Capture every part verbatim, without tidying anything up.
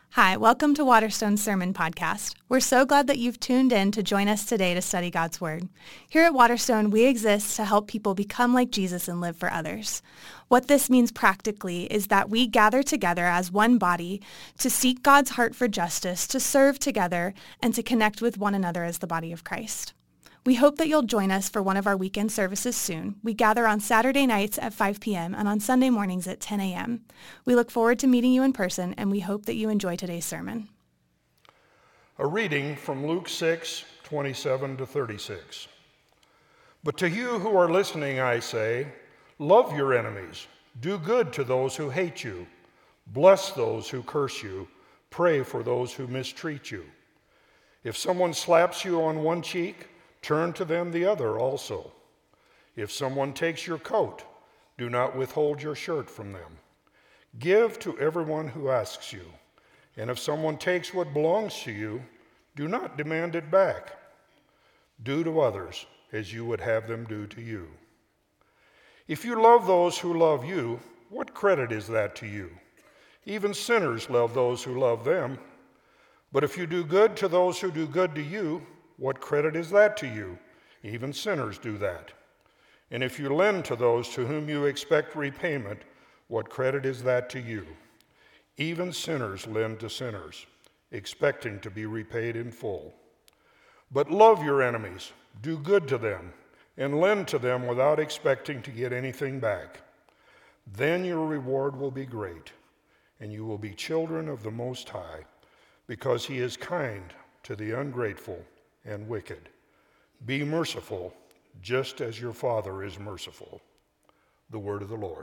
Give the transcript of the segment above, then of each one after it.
Hi, welcome to Waterstone's Sermon Podcast. We're so glad that you've tuned in to join us today to study God's Word. Here at Waterstone, we exist to help people become like Jesus and live for others. What this means practically is that we gather together as one body to seek God's heart for justice, to serve together, and to connect with one another as the body of Christ. We hope that you'll join us for one of our weekend services soon. We gather on Saturday nights at five p.m. and on Sunday mornings at ten a.m. We look forward to meeting you in person, and we hope that you enjoy today's sermon. A reading from Luke six, twenty-seven to thirty-six. But to you who are listening, I say, love your enemies, do good to those who hate you, bless those who curse you, pray for those who mistreat you. If someone slaps you on one cheek, turn to them the other also. If someone takes your coat, do not withhold your shirt from them. Give to everyone who asks you, and if someone takes what belongs to you, do not demand it back. Do to others as you would have them do to you. If you love those who love you, what credit is that to you? Even sinners love those who love them. But if you do good to those who do good to you, what credit is that to you? Even sinners do that. And if you lend to those to whom you expect repayment, what credit is that to you? Even sinners lend to sinners, expecting to be repaid in full. But love your enemies, do good to them, and lend to them without expecting to get anything back. Then your reward will be great, and you will be children of the Most High, because he is kind to the ungrateful and wicked. Be merciful, just as your Father is merciful. The word of the Lord.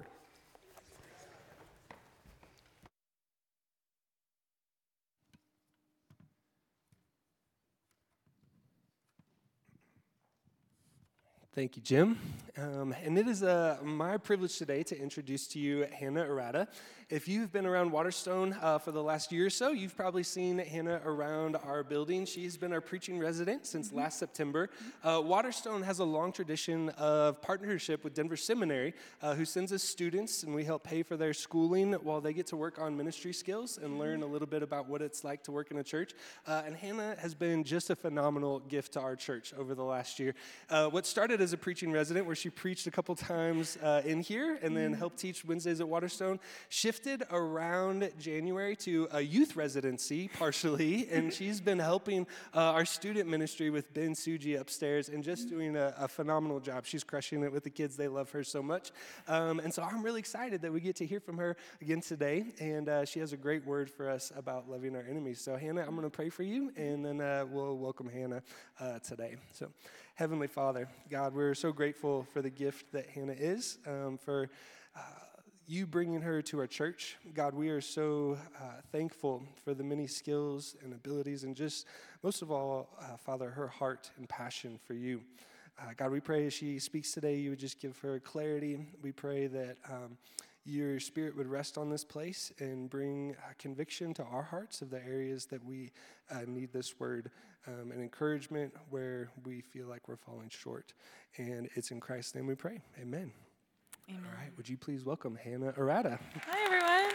Thank you, Jim. Um, and it is uh, my privilege today to introduce to you Hannah Arata. If you've been around Waterstone uh, for the last year or so, you've probably seen Hannah around our building. She's been our preaching resident since mm-hmm. last September. Uh, Waterstone has a long tradition of partnership with Denver Seminary, uh, who sends us students, and we help pay for their schooling while they get to work on ministry skills and learn a little bit about what it's like to work in a church. Uh, and Hannah has been just a phenomenal gift to our church over the last year. Uh, what started as a preaching resident, where she preached a couple times uh, in here and then helped teach Wednesdays at Waterstone, shifted around January to a youth residency, partially, and she's been helping uh, our student ministry with Ben Suji upstairs and just doing a, a phenomenal job. She's crushing it with the kids. They love her so much. Um, and so I'm really excited that we get to hear from her again today, and uh, she has a great word for us about loving our enemies. So Hannah, I'm going to pray for you, and then uh, we'll welcome Hannah uh, today. So Heavenly Father, God, we're so grateful for the gift that Hannah is, um, for uh, you bringing her to our church. God, we are so uh, thankful for the many skills and abilities, and just, most of all, uh, Father, her heart and passion for you. Uh, God, we pray as she speaks today, you would just give her clarity. We pray that um, your Spirit would rest on this place and bring uh, conviction to our hearts of the areas that we uh, need this word um, and encouragement where we feel like we're falling short. And it's in Christ's name we pray. Amen. Amen. All right, would you please welcome Hannah Arata. Hi,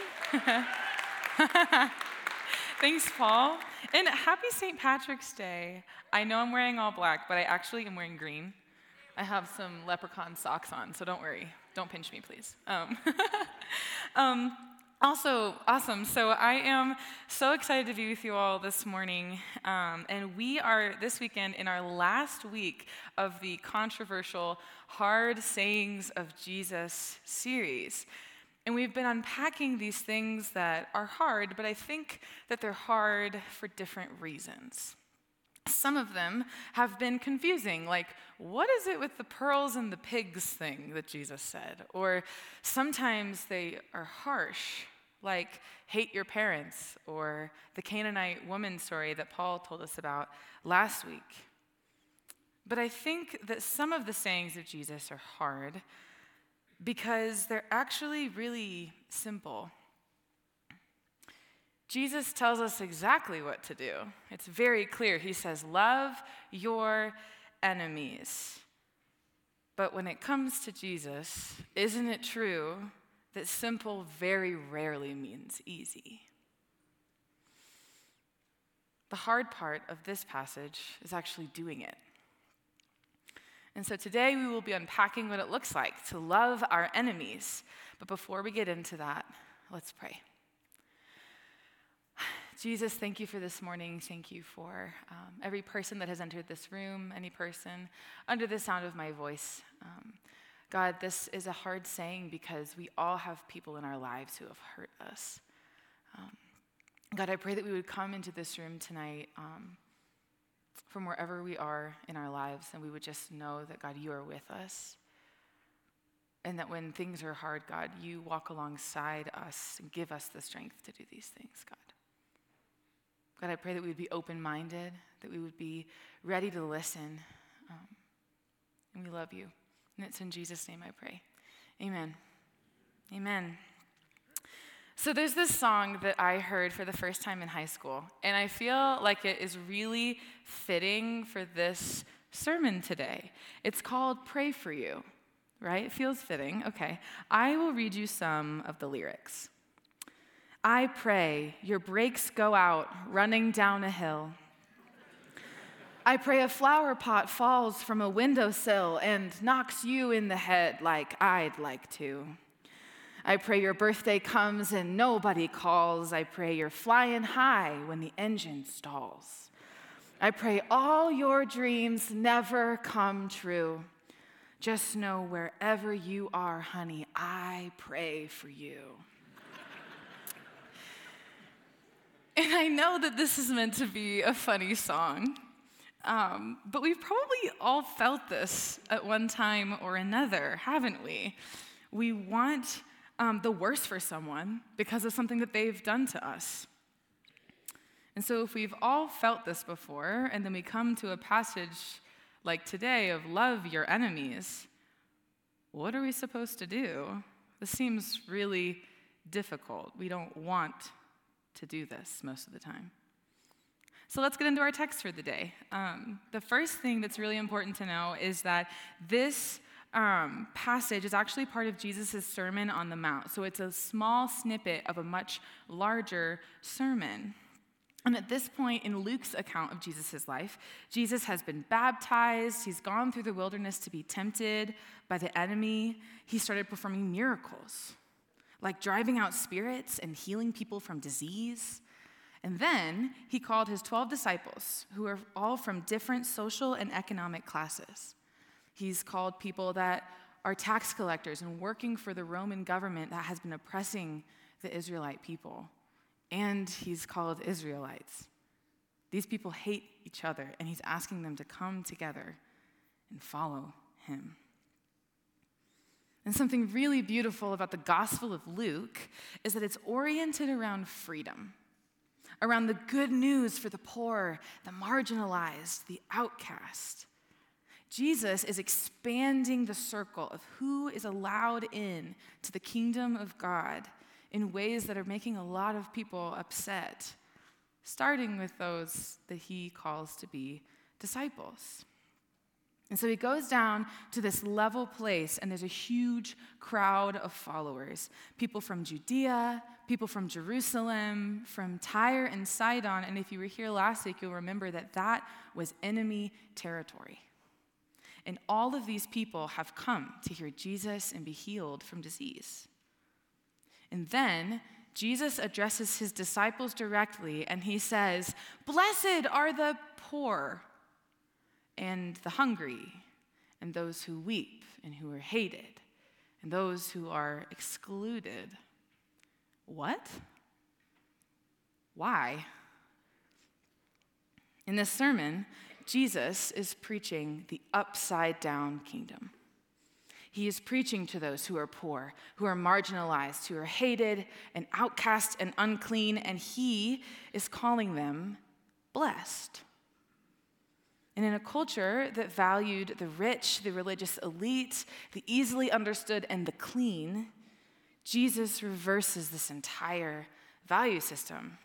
everyone. Thanks, Paul. And happy Saint Patrick's Day. I know I'm wearing all black, but I actually am wearing green. I have some leprechaun socks on, so don't worry. Don't pinch me, please. Um, um, also, awesome. So I am so excited to be with you all this morning. Um, and we are, this weekend, in our last week of the controversial Hard Sayings of Jesus series. And we've been unpacking these things that are hard, but I think that they're hard for different reasons. Some of them have been confusing, like, what is it with the pearls and the pigs thing that Jesus said? Or sometimes they are harsh, like hate your parents, or the Canaanite woman story that Paul told us about last week. But I think that some of the sayings of Jesus are hard because they're actually really simple. Jesus tells us exactly what to do. It's very clear. He says, love your enemies. But when it comes to Jesus, isn't it true that simple very rarely means easy? The hard part of this passage is actually doing it. And so today we will be unpacking what it looks like to love our enemies. But before we get into that, let's pray. Jesus, thank you for this morning. Thank you for um, every person that has entered this room, any person under the sound of my voice. Um, God, this is a hard saying because we all have people in our lives who have hurt us. Um, God, I pray that we would come into this room tonight um, from wherever we are in our lives, and we would just know that, God, you are with us. And that when things are hard, God, you walk alongside us and give us the strength to do these things, God. God, I pray that we would be open-minded, that we would be ready to listen. Um, and we love you. And it's in Jesus' name I pray. Amen. Amen. So there's this song that I heard for the first time in high school, and I feel like it is really fitting for this sermon today. It's called Pray For You, right? It feels fitting. Okay. I will read you some of the lyrics. I pray your brakes go out running down a hill. I pray a flower pot falls from a windowsill and knocks you in the head like I'd like to. I pray your birthday comes and nobody calls. I pray you're flying high when the engine stalls. I pray all your dreams never come true. Just know wherever you are, honey, I pray for you. And I know that this is meant to be a funny song, um, but we've probably all felt this at one time or another, haven't we? We want um, the worst for someone because of something that they've done to us. And so if we've all felt this before, and then we come to a passage like today of love your enemies, what are we supposed to do? This seems really difficult. We don't want to do this most of the time. So let's get into our text for the day. Um, the first thing that's really important to know is that this um, passage is actually part of Jesus' Sermon on the Mount. So it's a small snippet of a much larger sermon. And at this point in Luke's account of Jesus' life, Jesus has been baptized. He's gone through the wilderness to be tempted by the enemy. He started performing miracles, like driving out spirits and healing people from disease. And then he called his twelve disciples, who are all from different social and economic classes. He's called people that are tax collectors and working for the Roman government that has been oppressing the Israelite people. And he's called Israelites. These people hate each other, and he's asking them to come together and follow him. And something really beautiful about the Gospel of Luke is that it's oriented around freedom, around the good news for the poor, the marginalized, the outcast. Jesus is expanding the circle of who is allowed in to the kingdom of God in ways that are making a lot of people upset, starting with those that he calls to be disciples. And so he goes down to this level place, and there's a huge crowd of followers. People from Judea, people from Jerusalem, from Tyre and Sidon. And if you were here last week, you'll remember that that was enemy territory. And all of these people have come to hear Jesus and be healed from disease. And then Jesus addresses his disciples directly, and he says, "Blessed are the poor, and the hungry, and those who weep, and who are hated, and those who are excluded." What? Why? In this sermon, Jesus is preaching the upside-down kingdom. He is preaching to those who are poor, who are marginalized, who are hated, and outcast, and unclean, and he is calling them blessed. And in a culture that valued the rich, the religious elite, the easily understood, and the clean, Jesus reverses this entire value system.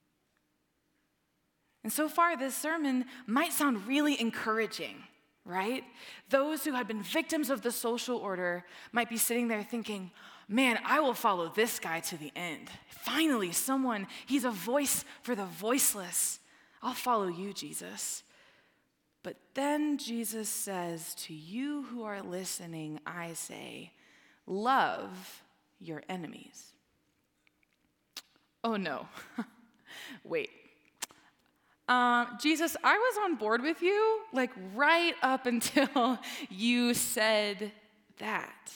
And so far, this sermon might sound really encouraging, right? Those who had been victims of the social order might be sitting there thinking, man, I will follow this guy to the end. Finally, someone, he's a voice for the voiceless. I'll follow you, Jesus. But then Jesus says, to you who are listening, I say, love your enemies. Oh no, wait. Uh, Jesus, I was on board with you, like right up until you said that.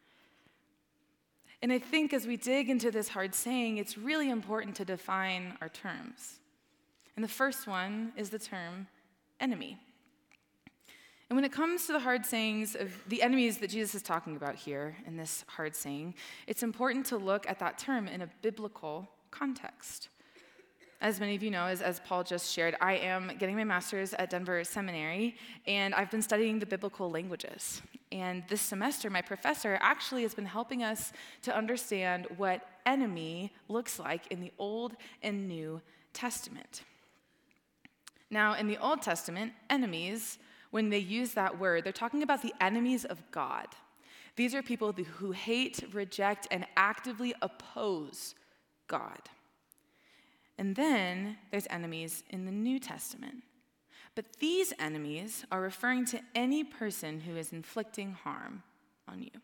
And I think as we dig into this hard saying, it's really important to define our terms. And the first one is the term enemy. And when it comes to the hard sayings of the enemies that Jesus is talking about here in this hard saying, it's important to look at that term in a biblical context. As many of you know, as, as Paul just shared, I am getting my master's at Denver Seminary, and I've been studying the biblical languages. And this semester, my professor actually has been helping us to understand what enemy looks like in the Old and New Testament. Now, in the Old Testament, enemies, when they use that word, they're talking about the enemies of God. These are people who hate, reject, and actively oppose God. And then there's enemies in the New Testament. But these enemies are referring to any person who is inflicting harm on you.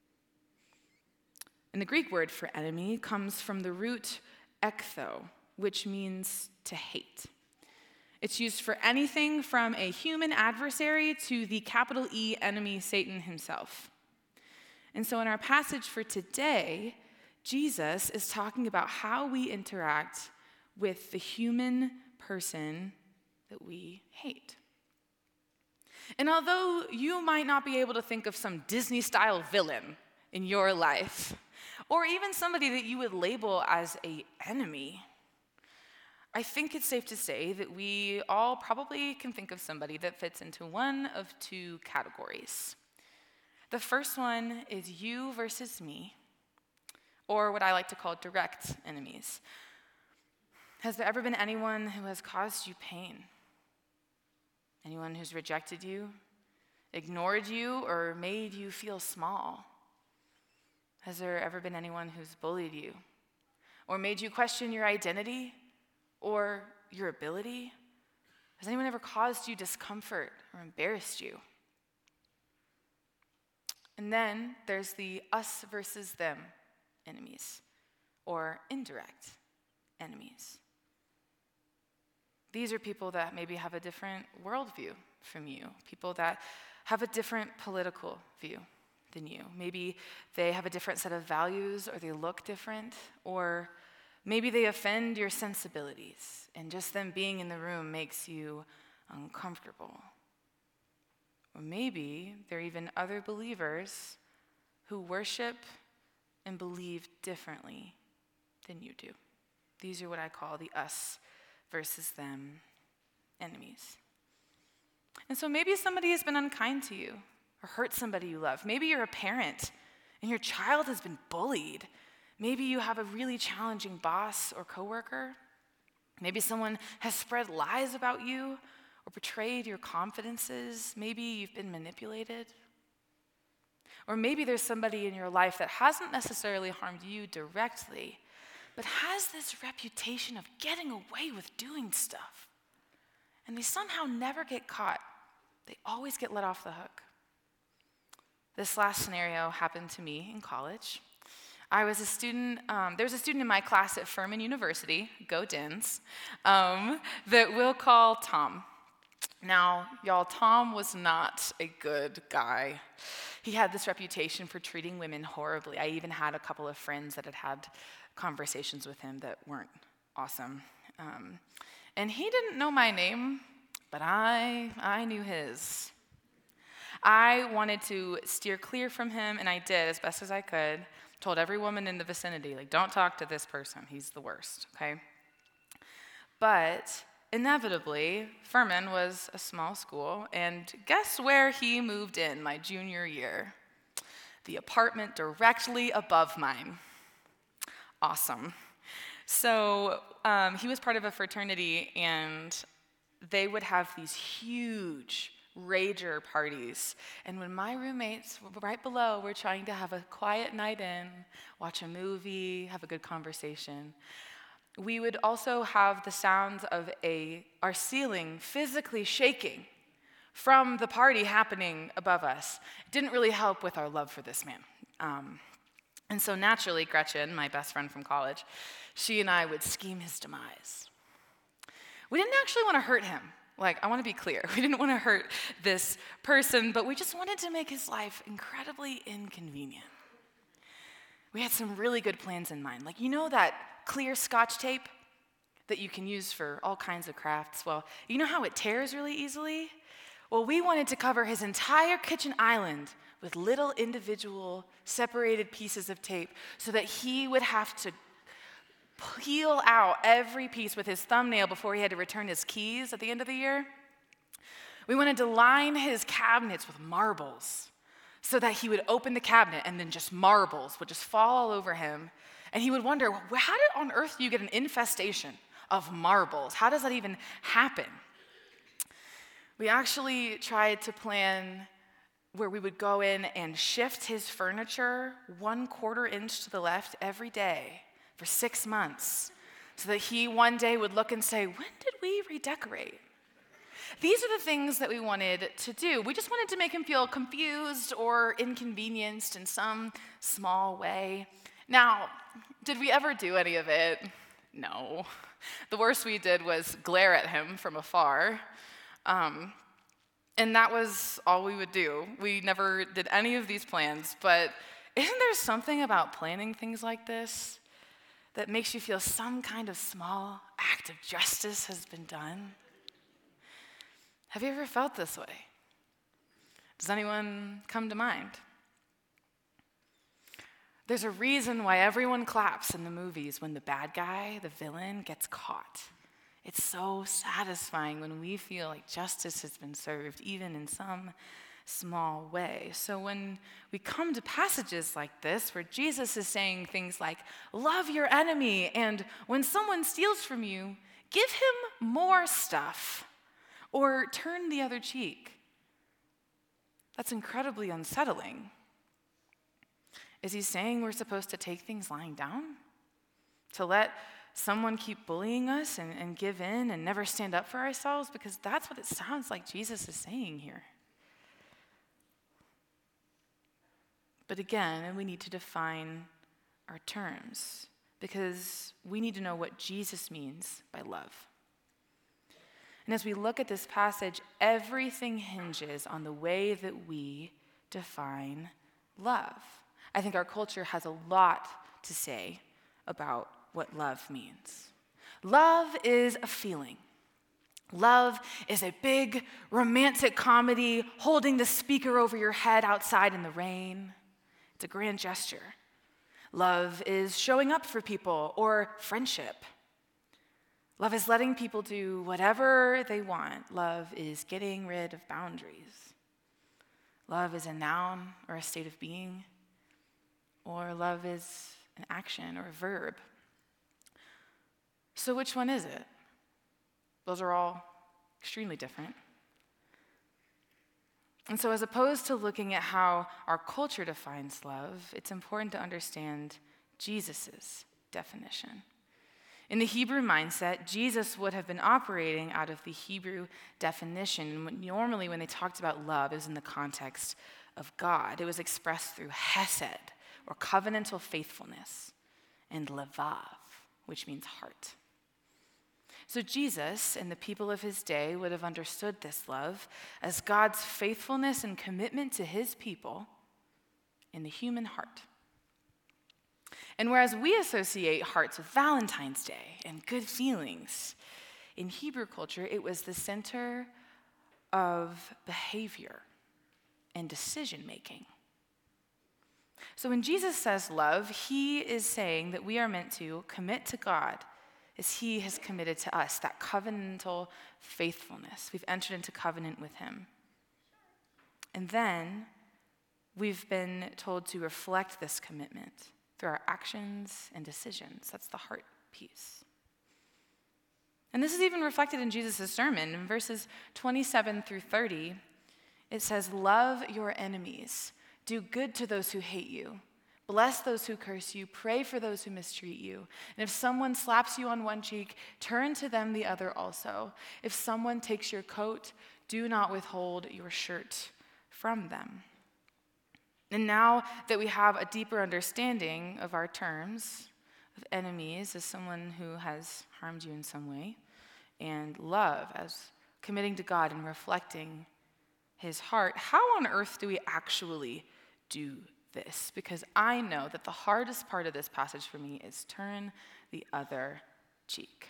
And the Greek word for enemy comes from the root ektho, which means to hate. It's used for anything from a human adversary to the capital E enemy, Satan himself. And so in our passage for today, Jesus is talking about how we interact with the human person that we hate. And although you might not be able to think of some Disney-style villain in your life, or even somebody that you would label as an enemy, I think it's safe to say that we all probably can think of somebody that fits into one of two categories. The first one is you versus me, or what I like to call direct enemies. Has there ever been anyone who has caused you pain? Anyone who's rejected you, ignored you, or made you feel small? Has there ever been anyone who's bullied you, or made you question your identity, or your ability? Has anyone ever caused you discomfort or embarrassed you? And then there's the us versus them enemies, or indirect enemies. These are people that maybe have a different worldview from you, people that have a different political view than you. Maybe they have a different set of values, or they look different, or maybe they offend your sensibilities, and just them being in the room makes you uncomfortable. Or maybe they're even other believers who worship and believe differently than you do. These are what I call the us versus them enemies. And so maybe somebody has been unkind to you or hurt somebody you love. Maybe you're a parent and your child has been bullied. Maybe you have a really challenging boss or coworker. Maybe someone has spread lies about you or betrayed your confidences. Maybe you've been manipulated. Or maybe there's somebody in your life that hasn't necessarily harmed you directly, but has this reputation of getting away with doing stuff. And they somehow never get caught. They always get let off the hook. This last scenario happened to me in college. I was a student, um, there was a student in my class at Furman University, go Dins, um, that we'll call Tom. Now, y'all, Tom was not a good guy. He had this reputation for treating women horribly. I even had a couple of friends that had had conversations with him that weren't awesome. Um, and he didn't know my name, but I, I knew his. I wanted to steer clear from him, and I did as best as I could. Told every woman in the vicinity, like, don't talk to this person. He's the worst, okay? But inevitably, Furman was a small school, and guess where he moved in my junior year? The apartment directly above mine. Awesome. So um, he was part of a fraternity, and they would have these huge rager parties. And when my roommates right below were trying to have a quiet night in, watch a movie, have a good conversation, we would also have the sounds of a our ceiling physically shaking from the party happening above us. It didn't really help with our love for this man. Um, and so naturally, Gretchen, my best friend from college, she and I would scheme his demise. We didn't actually want to hurt him. Like, I want to be clear. We didn't want to hurt this person, but we just wanted to make his life incredibly inconvenient. We had some really good plans in mind. Like, you know that clear Scotch tape that you can use for all kinds of crafts? Well, you know how it tears really easily? Well, we wanted to cover his entire kitchen island with little individual separated pieces of tape so that he would have to peel out every piece with his thumbnail before he had to return his keys at the end of the year. We wanted to line his cabinets with marbles so that he would open the cabinet and then just marbles would just fall all over him. And he would wonder, well, how did on earth do you get an infestation of marbles? How does that even happen? We actually tried to plan where we would go in and shift his furniture one quarter inch to the left every day for six months so that he one day would look and say, when did we redecorate? These are the things that we wanted to do. We just wanted to make him feel confused or inconvenienced in some small way. Now, did we ever do any of it? No. The worst we did was glare at him from afar. Um, and that was all we would do. We never did any of these plans, but isn't there something about planning things like this that makes you feel some kind of small act of justice has been done? Have you ever felt this way? Does anyone come to mind? There's a reason why everyone claps in the movies when the bad guy, the villain, gets caught. It's so satisfying when we feel like justice has been served, even in some small way. So when we come to passages like this, where Jesus is saying things like, love your enemy, and when someone steals from you, give him more stuff, or turn the other cheek, that's incredibly unsettling. Is he saying we're supposed to take things lying down? To let someone keep bullying us and, and give in and never stand up for ourselves? Because that's what it sounds like Jesus is saying here. But again, we need to define our terms because we need to know what Jesus means by love. And as we look at this passage, everything hinges on the way that we define love. I think our culture has a lot to say about what love means. Love is a feeling. Love is a big romantic comedy holding the speaker over your head outside in the rain. It's a grand gesture. Love is showing up for people or friendship. Love is letting people do whatever they want. Love is getting rid of boundaries. Love is a noun or a state of being, or love is an action or a verb. So which one is it? Those are all extremely different. And so as opposed to looking at how our culture defines love, it's important to understand Jesus' definition. In the Hebrew mindset, Jesus would have been operating out of the Hebrew definition. And normally when they talked about love, it was in the context of God. It was expressed through hesed, or covenantal faithfulness, and levav, which means heart. So Jesus and the people of his day would have understood this love as God's faithfulness and commitment to his people in the human heart. And whereas we associate hearts with Valentine's Day and good feelings, in Hebrew culture, it was the center of behavior and decision-making. So when Jesus says love, he is saying that we are meant to commit to God as he has committed to us, that covenantal faithfulness. We've entered into covenant with him. And then we've been told to reflect this commitment through our actions and decisions. That's the heart piece. And this is even reflected in Jesus' sermon. In verses twenty-seven through thirty, it says, love your enemies. Do good to those who hate you. Bless those who curse you. Pray for those who mistreat you. And if someone slaps you on one cheek, turn to them the other also. If someone takes your coat, do not withhold your shirt from them. And now that we have a deeper understanding of our terms, of enemies as someone who has harmed you in some way, and love as committing to God and reflecting his heart, how on earth do we actually do this? Because I know that the hardest part of this passage for me is turn the other cheek.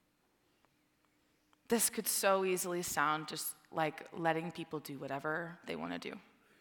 This could so easily sound just like letting people do whatever they want to do.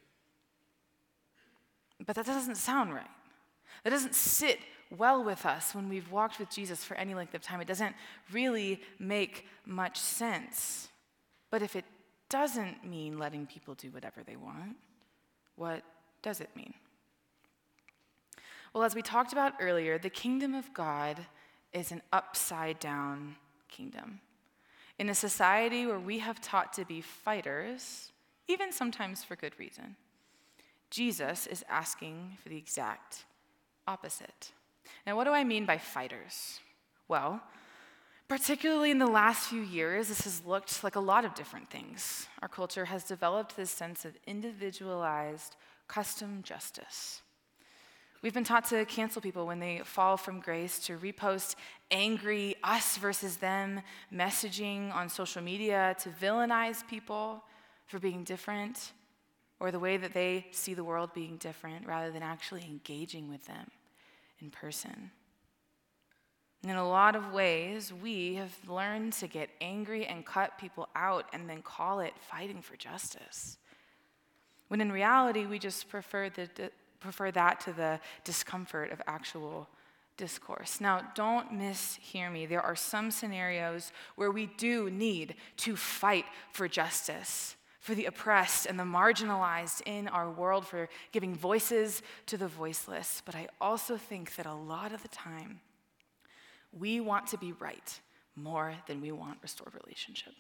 But that doesn't sound right. That doesn't sit well with us when we've walked with Jesus for any length of time. It doesn't really make much sense. But if it doesn't mean letting people do whatever they want, what does it mean? Well, as we talked about earlier, the kingdom of God is an upside-down kingdom. In a society where we have taught to be fighters, even sometimes for good reason, Jesus is asking for the exact opposite. Now, what do I mean by fighters? Well, particularly in the last few years, this has looked like a lot of different things. Our culture has developed this sense of individualized custom justice. We've been taught to cancel people when they fall from grace, to repost angry us versus them messaging on social media, to villainize people for being different, or the way that they see the world being different, rather than actually engaging with them in person. And in a lot of ways, we have learned to get angry and cut people out and then call it fighting for justice. When in reality, we just prefer, the, prefer that to the discomfort of actual discourse. Now, don't mishear me. There are some scenarios where we do need to fight for justice, for the oppressed and the marginalized in our world, for giving voices to the voiceless. But I also think that a lot of the time, we want to be right more than we want restored relationship.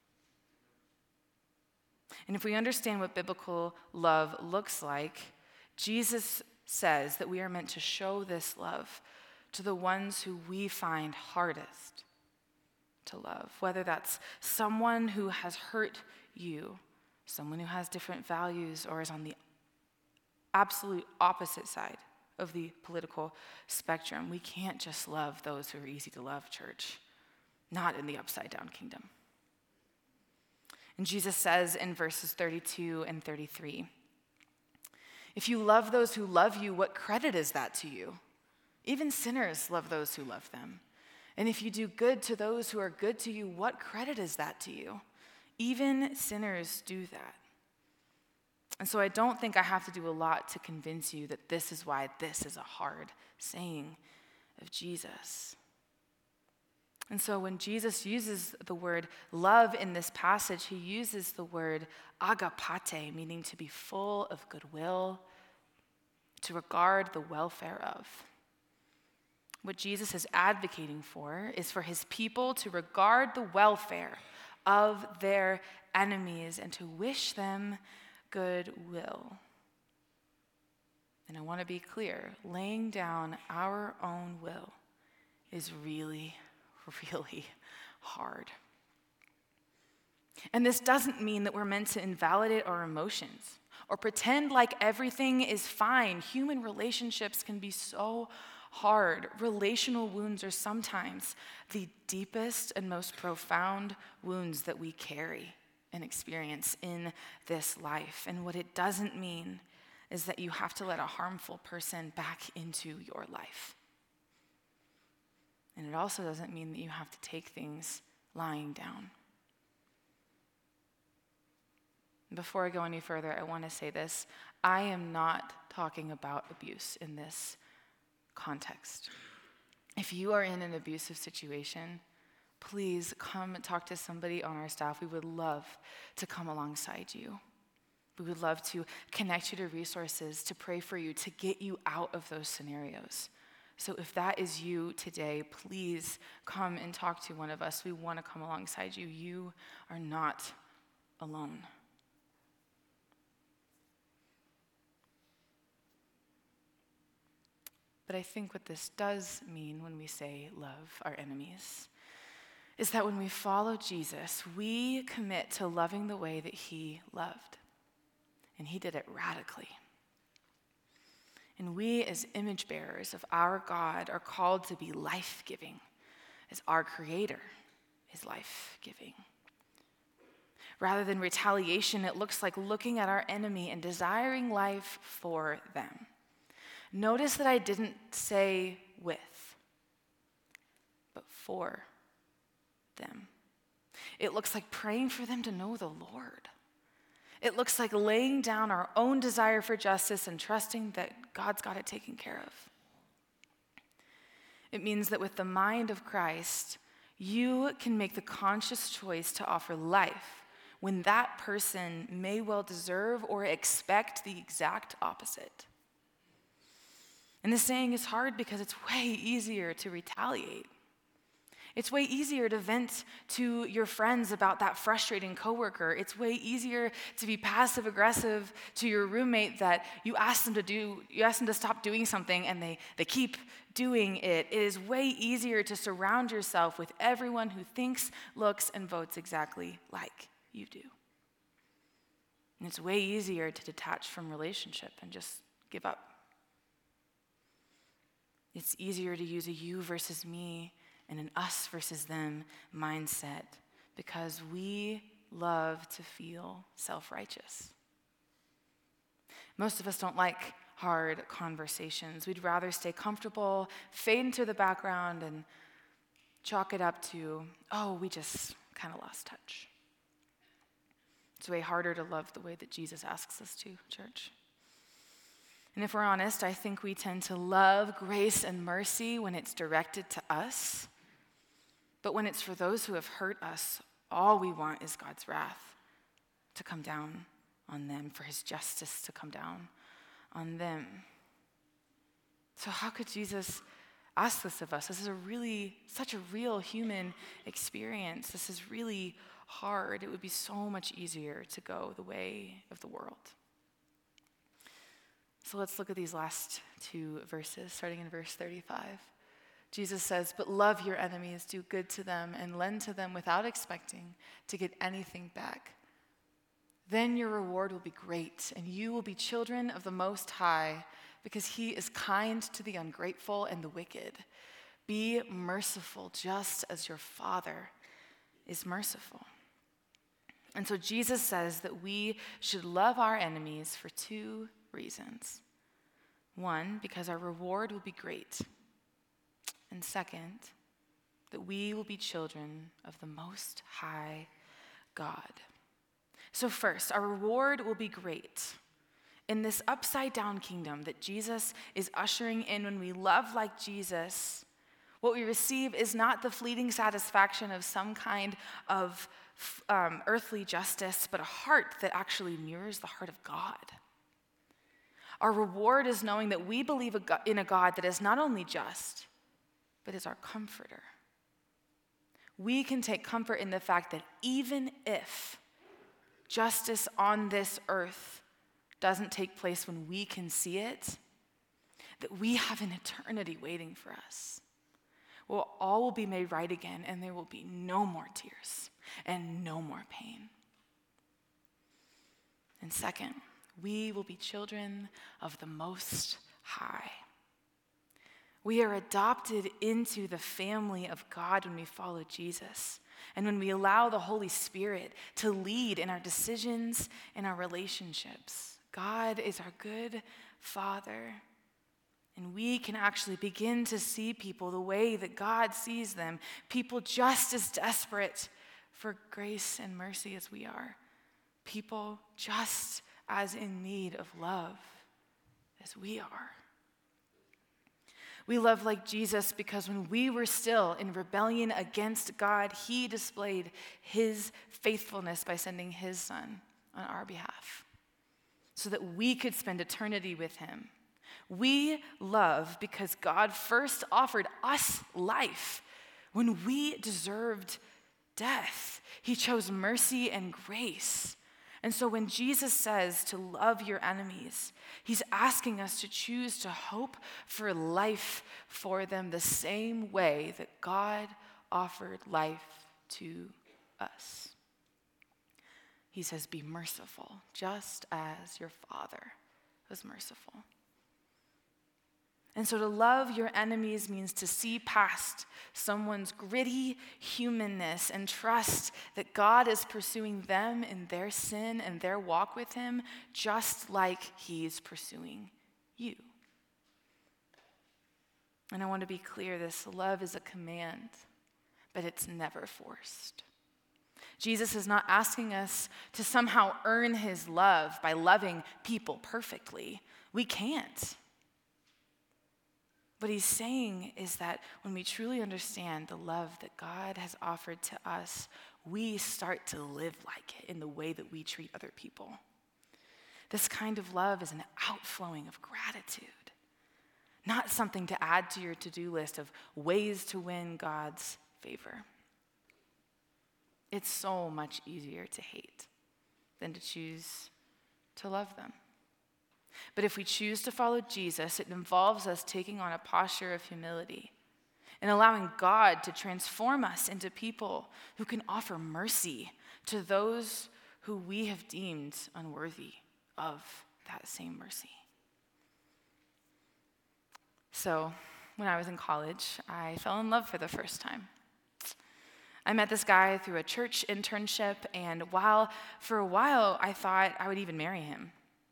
And if we understand what biblical love looks like, Jesus says that we are meant to show this love to the ones who we find hardest to love, whether that's someone who has hurt you, someone who has different values, or is on the absolute opposite side of the political spectrum. We can't just love those who are easy to love, church. Not in the upside-down kingdom. And Jesus says in verses thirty-two and thirty-three, if you love those who love you, what credit is that to you? Even sinners love those who love them. And if you do good to those who are good to you, what credit is that to you? Even sinners do that. And so I don't think I have to do a lot to convince you that this is why this is a hard saying of Jesus. And so when Jesus uses the word love in this passage, he uses the word agapate, meaning to be full of goodwill, to regard the welfare of. What Jesus is advocating for is for his people to regard the welfare of their enemies and to wish them goodwill. And I want to be clear, laying down our own will is really, really hard. And this doesn't mean that we're meant to invalidate our emotions or pretend like everything is fine. Human relationships can be so hard. Relational wounds are sometimes the deepest and most profound wounds that we carry and experience in this life. And what it doesn't mean is that you have to let a harmful person back into your life. And it also doesn't mean that you have to take things lying down. Before I go any further, I want to say this. I am not talking about abuse in this context. If you are in an abusive situation, please come and talk to somebody on our staff. We would love to come alongside you. We would love to connect you to resources, to pray for you, to get you out of those scenarios. So if that is you today, please come and talk to one of us. We want to come alongside you. You are not alone. But I think what this does mean when we say love our enemies is that when we follow Jesus, we commit to loving the way that he loved. And he did it radically. And we as image bearers of our God are called to be life-giving, as our Creator is life-giving. Rather than retaliation, it looks like looking at our enemy and desiring life for them. Notice that I didn't say with, but for them. It looks like praying for them to know the Lord. It looks like laying down our own desire for justice and trusting that God's got it taken care of. It means that with the mind of Christ, you can make the conscious choice to offer life when that person may well deserve or expect the exact opposite. And this saying is hard because it's way easier to retaliate. It's way easier to vent to your friends about that frustrating coworker. It's way easier to be passive aggressive to your roommate that you ask them to do, you ask them to stop doing something and they, they keep doing it. It is way easier to surround yourself with everyone who thinks, looks, and votes exactly like you do. And it's way easier to detach from relationship and just give up. It's easier to use a you versus me and an us versus them mindset because we love to feel self-righteous. Most of us don't like hard conversations. We'd rather stay comfortable, fade into the background, and chalk it up to, oh, we just kind of lost touch. It's way harder to love the way that Jesus asks us to, church. And if we're honest, I think we tend to love grace and mercy when it's directed to us. But when it's for those who have hurt us, all we want is God's wrath to come down on them, for his justice to come down on them. So how could Jesus ask this of us? This is a really, such a real human experience. This is really hard. It would be so much easier to go the way of the world. So let's look at these last two verses, starting in verse thirty-five. Jesus says, "But love your enemies, do good to them, and lend to them without expecting to get anything back. Then your reward will be great, and you will be children of the Most High, because he is kind to the ungrateful and the wicked. Be merciful, just as your Father is merciful." And so Jesus says that we should love our enemies for two reasons. One, because our reward will be great. And second, that we will be children of the Most High God. So first, our reward will be great. In this upside-down kingdom that Jesus is ushering in when we love like Jesus, what we receive is not the fleeting satisfaction of some kind of um, earthly justice, but a heart that actually mirrors the heart of God. Our reward is knowing that we believe in a God that is not only just, but is our comforter. We can take comfort in the fact that even if justice on this earth doesn't take place when we can see it, that we have an eternity waiting for us. Well, all will be made right again, and there will be no more tears and no more pain. And second, we will be children of the Most High. We are adopted into the family of God when we follow Jesus and when we allow the Holy Spirit to lead in our decisions and our relationships. God is our good Father, and we can actually begin to see people the way that God sees them, people just as desperate for grace and mercy as we are, people just as in need of love as we are. We love like Jesus because when we were still in rebellion against God, he displayed his faithfulness by sending his Son on our behalf so that we could spend eternity with him. We love because God first offered us life when we deserved death. He chose mercy and grace. And so when Jesus says to love your enemies, he's asking us to choose to hope for life for them the same way that God offered life to us. He says, be merciful, just as your Father was merciful. And so to love your enemies means to see past someone's gritty humanness and trust that God is pursuing them in their sin and their walk with him, just like he's pursuing you. And I want to be clear, this love is a command, but it's never forced. Jesus is not asking us to somehow earn his love by loving people perfectly. We can't. What he's saying is that when we truly understand the love that God has offered to us, we start to live like it in the way that we treat other people. This kind of love is an outflowing of gratitude, not something to add to your to-do list of ways to win God's favor. It's so much easier to hate than to choose to love them. But if we choose to follow Jesus, it involves us taking on a posture of humility and allowing God to transform us into people who can offer mercy to those who we have deemed unworthy of that same mercy. So, when I was in college, I fell in love for the first time. I met this guy through a church internship, and while for a while I thought I would even marry him.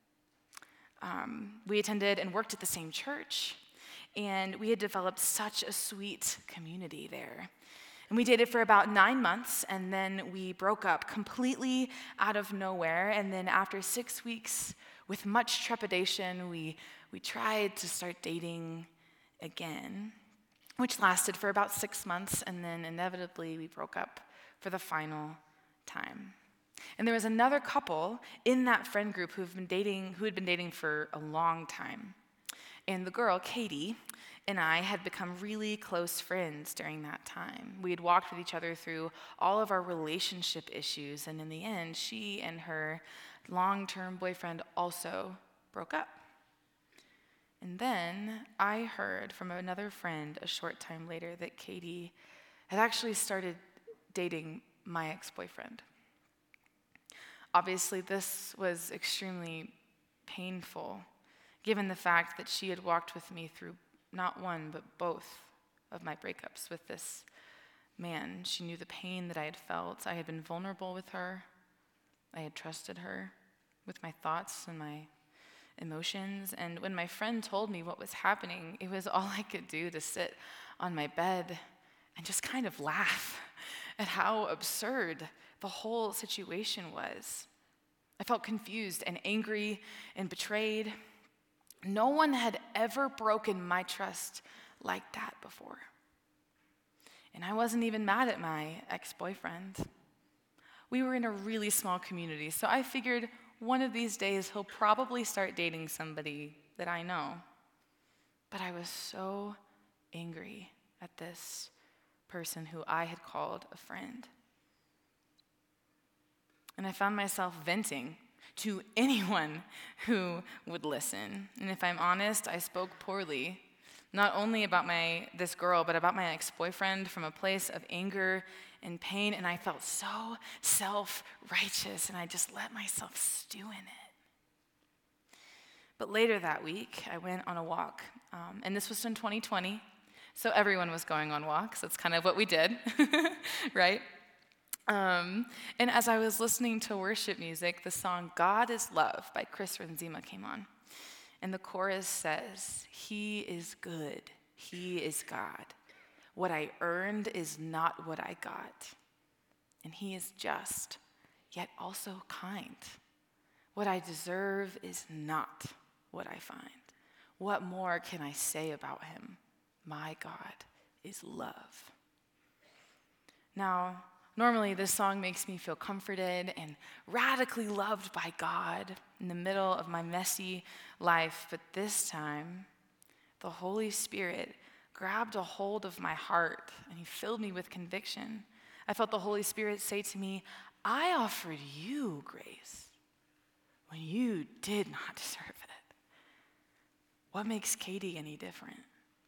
Um, we attended and worked at the same church, and we had developed such a sweet community there. And we dated for about nine months, and then we broke up completely out of nowhere. And then after six weeks, with much trepidation, we, we tried to start dating again, which lasted for about six months, and then inevitably we broke up for the final time. And there was another couple in that friend group who've been dating, who had been dating for a long time. And the girl, Katie, and I had become really close friends during that time. We had walked with each other through all of our relationship issues, and in the end, she and her long-term boyfriend also broke up. And then I heard from another friend a short time later that Katie had actually started dating my ex-boyfriend. Obviously, this was extremely painful, given the fact that she had walked with me through not one, but both of my breakups with this man. She knew the pain that I had felt. I had been vulnerable with her. I had trusted her with my thoughts and my emotions. And when my friend told me what was happening, it was all I could do to sit on my bed and just kind of laugh at how absurd the whole situation was. I felt confused and angry and betrayed. No one had ever broken my trust like that before. And I wasn't even mad at my ex-boyfriend. We were in a really small community, so I figured one of these days he'll probably start dating somebody that I know. But I was so angry at this person who I had called a friend. And I found myself venting to anyone who would listen. And if I'm honest, I spoke poorly, not only about my this girl, but about my ex-boyfriend from a place of anger and pain, and I felt so self-righteous, and I just let myself stew in it. But later that week, I went on a walk, um, and this was in twenty twenty, so everyone was going on walks. That's kind of what we did, right? Um, and as I was listening to worship music, the song God is Love by Chris Renzema came on. And the chorus says, He is good, He is God. What I earned is not what I got. And He is just, yet also kind. What I deserve is not what I find. What more can I say about Him? My God is love. Now, normally, this song makes me feel comforted and radically loved by God in the middle of my messy life. But this time, the Holy Spirit grabbed a hold of my heart and He filled me with conviction. I felt the Holy Spirit say to me, I offered you grace. when you did not deserve it? What makes Katie any different?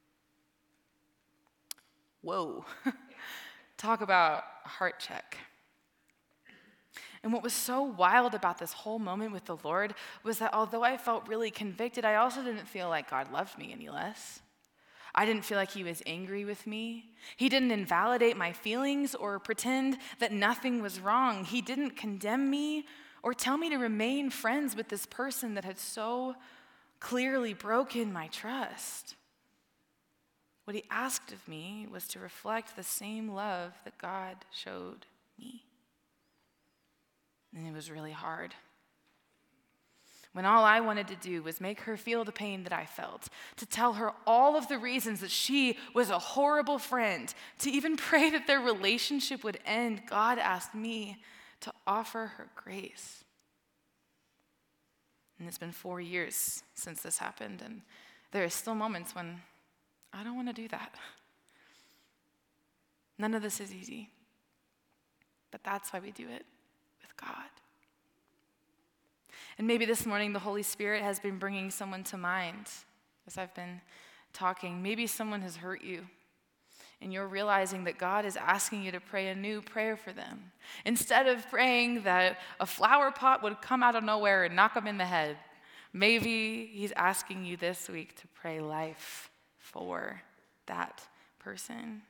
Whoa. Talk about a heart check. And what was so wild about this whole moment with the Lord was that although I felt really convicted, I also didn't feel like God loved me any less. I didn't feel like he was angry with me. He didn't invalidate my feelings or pretend that nothing was wrong. He didn't condemn me or tell me to remain friends with this person that had so clearly broken my trust. What he asked of me was to reflect the same love that God showed me. And it was really hard. When all I wanted to do was make her feel the pain that I felt, to tell her all of the reasons that she was a horrible friend, to even pray that their relationship would end, God asked me to offer her grace. And it's been four years since this happened, and there are still moments when I don't want to do that. None of this is easy, but that's why we do it with God. And maybe this morning the Holy Spirit has been bringing someone to mind as I've been talking. Maybe someone has hurt you, and you're realizing that God is asking you to pray a new prayer for them. Instead of praying that a flower pot would come out of nowhere and knock them in the head, maybe he's asking you this week to pray life for that person.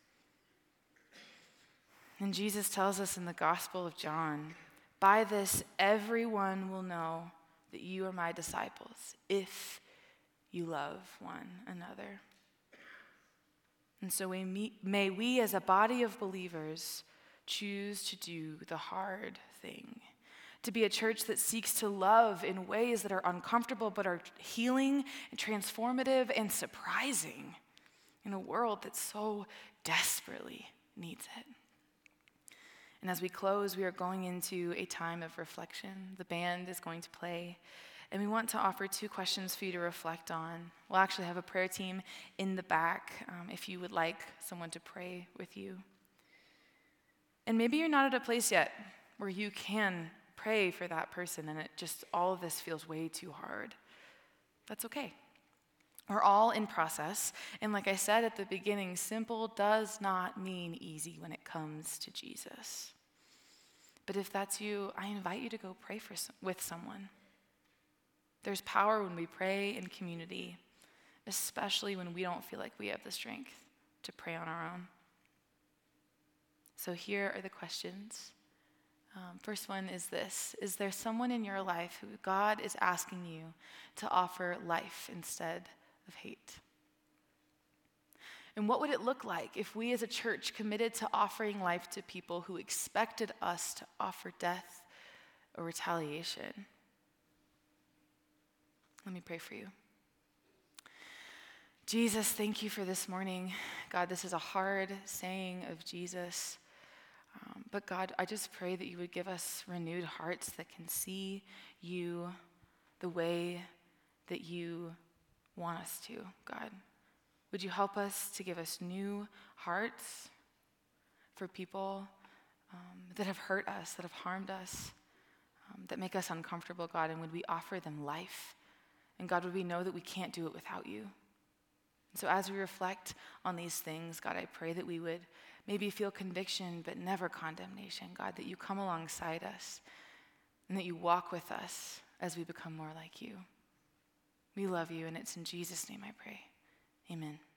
And Jesus tells us in the Gospel of John, by this everyone will know that you are my disciples, if you love one another. And so we meet, may we as a body of believers choose to do the hard thing, to be a church that seeks to love in ways that are uncomfortable but are healing and transformative and surprising in a world that so desperately needs it. And as we close, we are going into a time of reflection. The band is going to play, and we want to offer two questions for you to reflect on. We'll actually have a prayer team in the back um, if you would like someone to pray with you. And maybe you're not at a place yet where you can pray for that person, and it just, all of this feels way too hard. That's okay. We're all in process, and like I said at the beginning, simple does not mean easy when it comes to Jesus. But if that's you, I invite you to go pray for some, with someone. There's power when we pray in community, especially when we don't feel like we have the strength to pray on our own. So here are the questions. Um, first one is this: is there someone in your life who God is asking you to offer life instead of hate? And what would it look like if we as a church committed to offering life to people who expected us to offer death or retaliation? Let me pray for you. Jesus, thank you for this morning. God, this is a hard saying of Jesus. Um, but God, I just pray that you would give us renewed hearts that can see you the way that you want us to, God. Would you help us to give us new hearts for people um, that have hurt us, that have harmed us, um, that make us uncomfortable, God, and would we offer them life? And God, would we know that we can't do it without you? And so as we reflect on these things, God, I pray that we would maybe feel conviction, but never condemnation, God, that you come alongside us and that you walk with us as we become more like you. We love you, and it's in Jesus' name I pray. Amen.